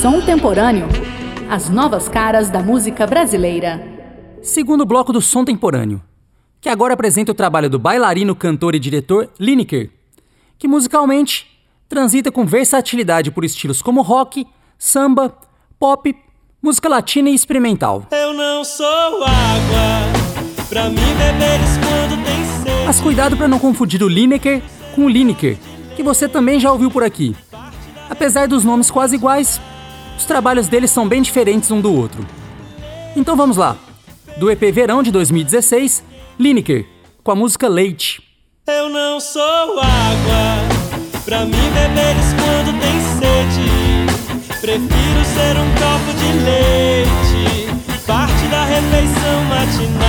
Som Temporâneo. As novas caras da música brasileira. Segundo bloco do Som Temporâneo, que agora apresenta o trabalho do bailarino, cantor e diretor Lineker, que musicalmente transita com versatilidade por estilos como rock, samba, pop, música latina e experimental. Eu não sou água, pra mim beberes quando tem sede. Mas cuidado para não confundir o Lineker com o Lineker, que você também já ouviu por aqui. Apesar dos nomes quase iguais, os trabalhos deles são bem diferentes um do outro. Então vamos lá. Do EP Verão de 2016, Lineker, com a música Leite. Eu não sou água, pra mim beberes quando tem sede. Prefiro ser um copo de leite, parte da refeição matinal.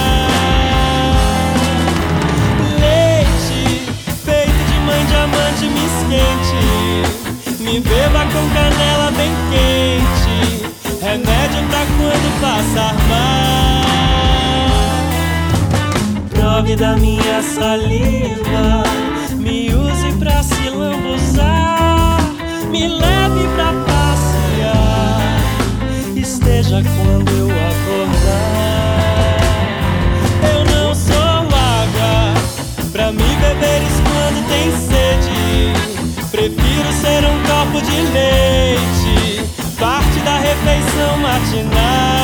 Leite, peito de mãe diamante me esquente. Me beba com canela bem quente, remédio pra quando passar mal. Prove da minha saliva, me use pra se lambuzar, me leve pra passear, esteja quando eu acordar. Eu não sou água, pra me beberes quando tem sede. Prefiro ser um copo de leite, parte da refeição matinal.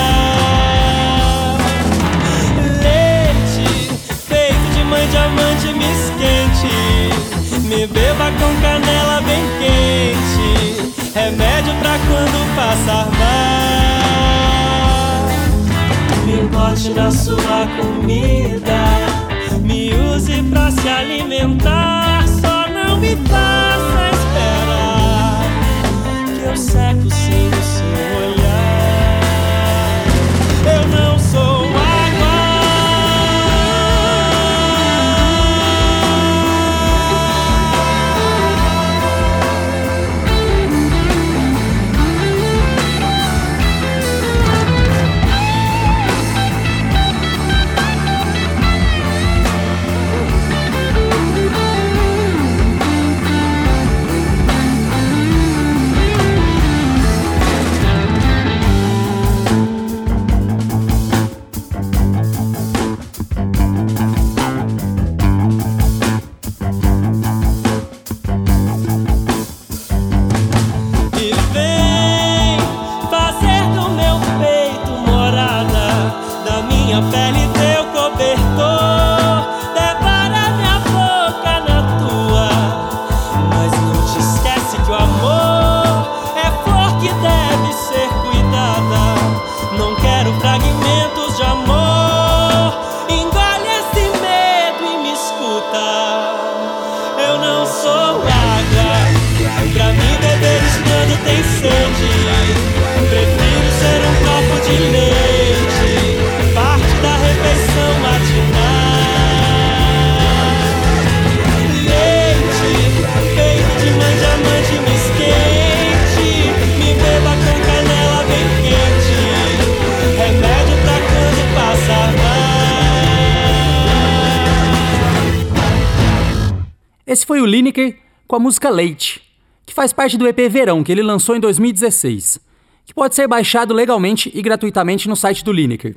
Leite, peito de mãe diamante me esquente, me beba com canela bem quente, remédio pra quando passar mal. Me bote na sua comida, me use pra se alimentar, só não me faça esperar, que eu seco sem o seu olhar. Eu não sou água. Esse foi o Lineker com a música Leite, que faz parte do EP Verão, que ele lançou em 2016, que pode ser baixado legalmente e gratuitamente no site do Lineker.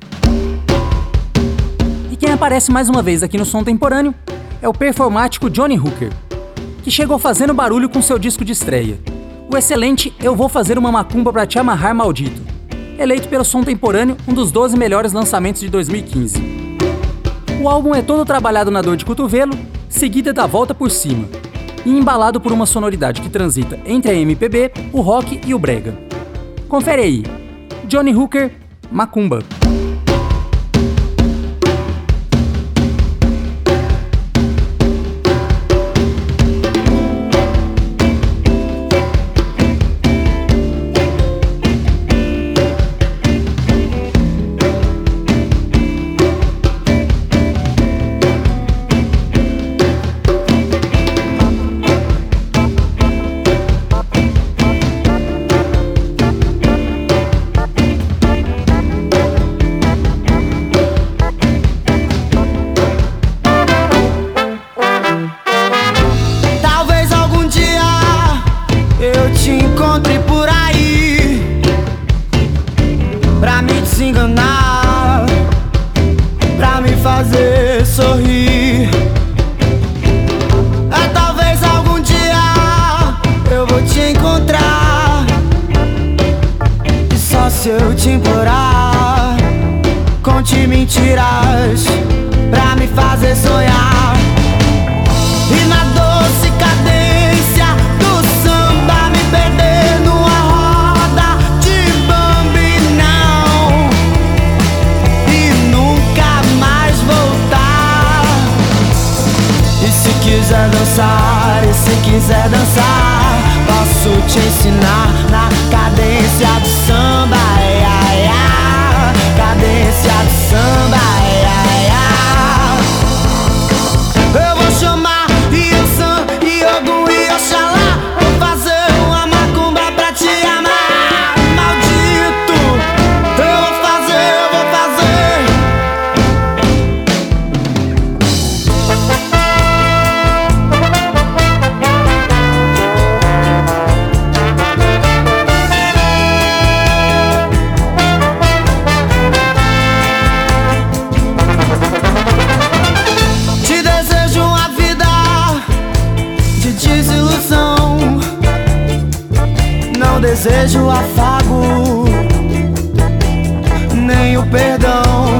E quem aparece mais uma vez aqui no Som Temporâneo é o performático Johnny Hooker, que chegou fazendo barulho com seu disco de estreia, o excelente Eu Vou Fazer Uma Macumba Pra Te Amarrar Maldito, eleito pelo Som Temporâneo um dos 12 melhores lançamentos de 2015. O álbum é todo trabalhado na dor de cotovelo, seguida da volta por cima, e embalado por uma sonoridade que transita entre a MPB, o rock e o brega. Confere aí, Johnny Hooker, Macumba. se eu te implorar? Conte mentiras pra me fazer sonhar. E na doce cadência do samba me perder numa roda de bambinão e nunca mais voltar. E se quiser dançar, e se quiser dançar, posso te ensinar na cadência do samba, ai, ai, ai. Cadência do samba, ai, ai, ai. Eu vou chamar Yansan, Ogum e Oxalá. Vou fazer uma macumba pra te amar, maldito. Eu vou fazer, eu vou fazer. Te desejo uma vida de desilusão. Não desejo afago, nem o perdão.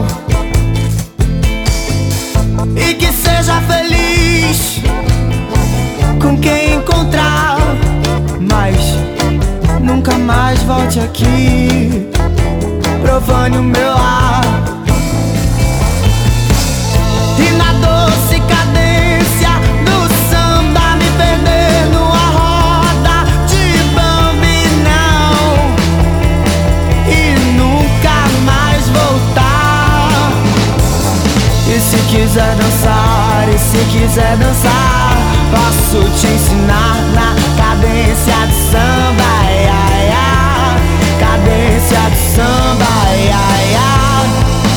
E que seja feliz com quem encontrar, mas nunca mais volte aqui, profane o meu lar. E na doce cadência do samba me perder numa roda de bambinão e nunca mais voltar. E se quiser dançar, e se quiser dançar, posso te ensinar na cadência do samba, ai, ai, ai. Cadência do samba, ai, ai, ai.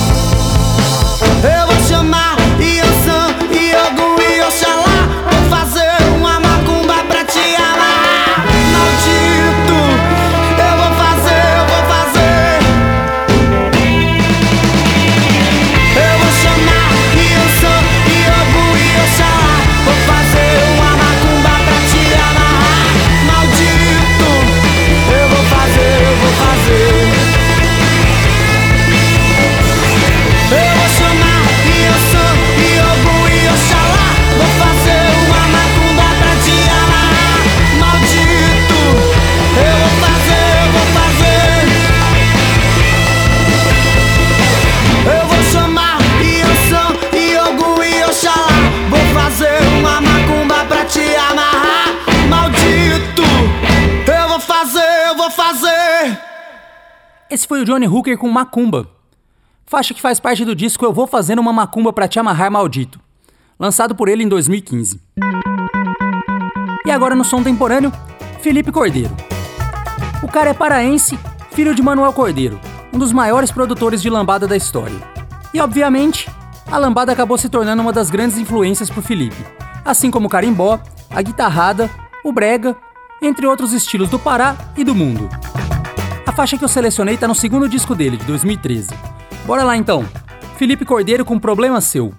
Eu vou chamar Yansan, Ogum e Oxalá. Vou fazer uma macumba pra te amar, maldito. Eu vou fazer, eu vou fazer. Eu vou chamar Yansan, Ogum e Oxalá. Vou fazer uma macumba pra te amar, maldito. Eu vou fazer, eu vou fazer. Eu vou chamar Yansan, Ogum e Oxalá. Vou fazer uma macumba pra te amar, maldito. Eu vou fazer, eu vou fazer. Eu vou chamar Yansan, Ogum e Oxalá. Vou fazer uma macumba pra te amarrar, maldito. Eu vou fazer, eu vou fazer. Esse foi o Johnny Hooker com Macumba, faixa que faz parte do disco Eu Vou Fazendo Uma Macumba Pra Te Amarrar, Maldito, lançado por ele em 2015. E agora no som temporâneo, Felipe Cordeiro. O cara é paraense, filho de Manuel Cordeiro, um dos maiores produtores de lambada da história. E obviamente, a lambada acabou se tornando uma das grandes influências pro Felipe, assim como o carimbó, a guitarrada, o brega, entre outros estilos do Pará e do mundo. A faixa que eu selecionei tá no segundo disco dele, de 2013. Bora lá então, Felipe Cordeiro com Problema Seu.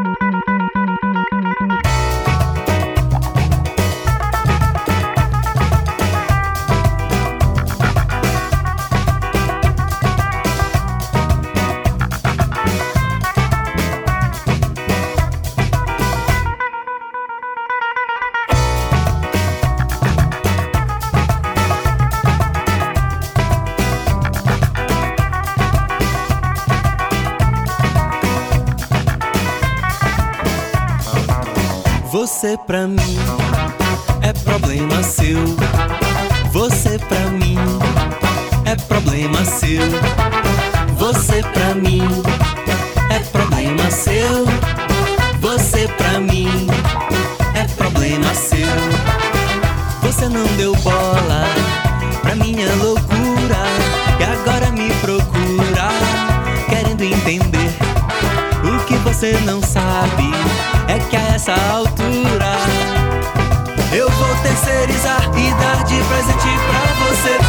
Você pra mim é problema seu. Você pra mim é problema seu. Você pra mim é problema seu. Você pra mim é problema seu. Você não deu bola pra minha loucura e agora me procura querendo entender. O que você não sabe é que a essa altura eu vou terceirizar e dar de presente pra você.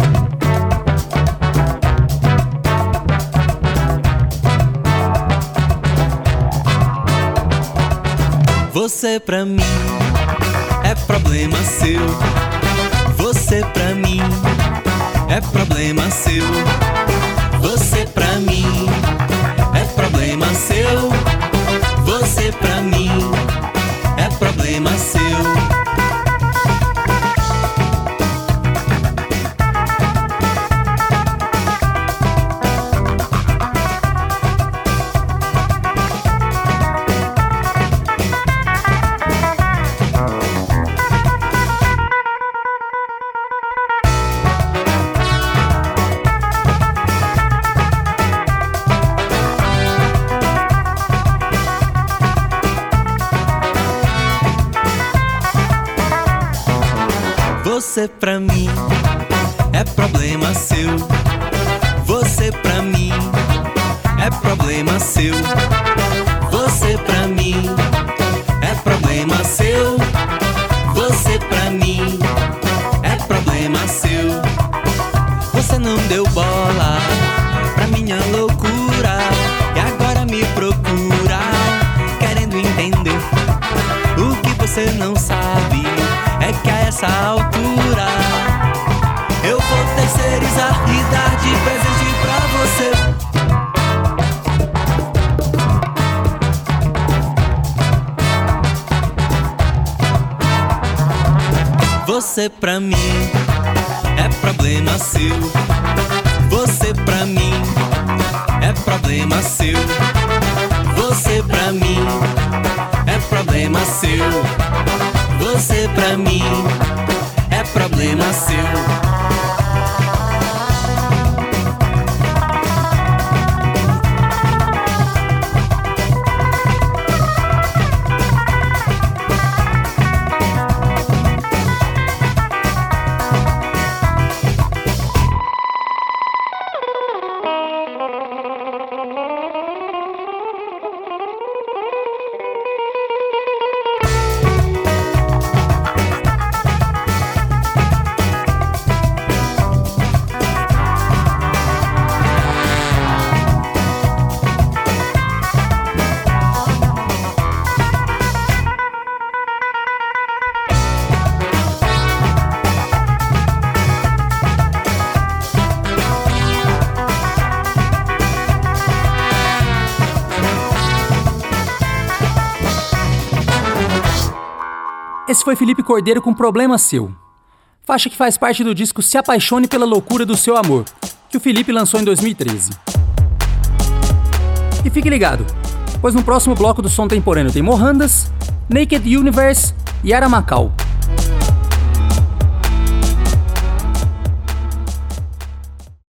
Você pra mim é problema seu. Você pra mim é problema seu. Você pra mim é problema seu. Você pra mim é problema seu. Você pra mim é problema seu. Você pra mim é problema seu. Você pra mim é problema seu. Você pra mim é problema seu. Você não deu bola pra minha loucura e agora me procura querendo entender. O que você não sabe é que a essa altura eu vou terceirizar e dar de presente pra você. Você pra mim é problema seu. Você pra mim é problema seu. Você pra mim é problema seu. Você pra mim é problema seu. Esse foi Felipe Cordeiro com Problema Seu. Faixa que faz parte do disco Se Apaixone pela Loucura do Seu Amor, que o Felipe lançou em 2013. E fique ligado, pois no próximo bloco do Som Temporâneo tem Mohandas, Naked Universe e Yara Macau.